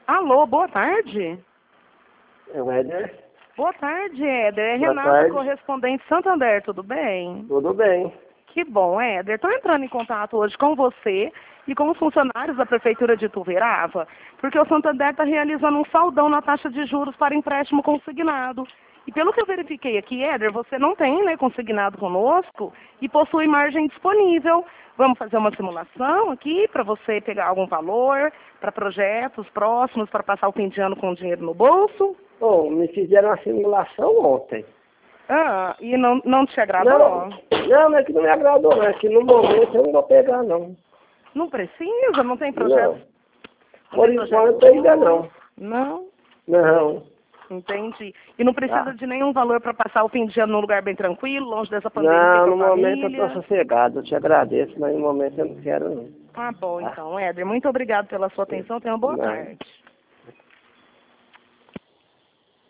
Alô, boa tarde. É o Éder? Boa tarde, Éder. É Boa Renata, tarde. correspondente Santander, tudo bem? Tudo bem. Que bom, Éder. Estou entrando em contato hoje com você e com os funcionários da Prefeitura de Ituverava, porque o Santander está realizando um saldão na taxa de juros para empréstimo consignado. E pelo que eu verifiquei aqui, Éder, você não tem, né, consignado conosco e possui margem disponível. Vamos fazer uma simulação aqui para você pegar algum valor para projetos próximos, para passar o fim de ano com dinheiro no bolso? Bom, me fizeram uma simulação ontem. Ah, e não te agradou? Não é que não me agradou, não. É que no momento eu não vou pegar, não. Não precisa, não tem projeto. Não. Por enquanto ainda não. Não? Não. Entendi. E não precisa de nenhum valor para passar o fim de ano num lugar bem tranquilo, longe dessa pandemia Não, com no a momento eu família? estou sossegado. Eu te agradeço, mas no momento eu não quero, não. Tá bom, Tá? então, Éder. Muito obrigado pela sua atenção. Tenha uma boa Não. tarde.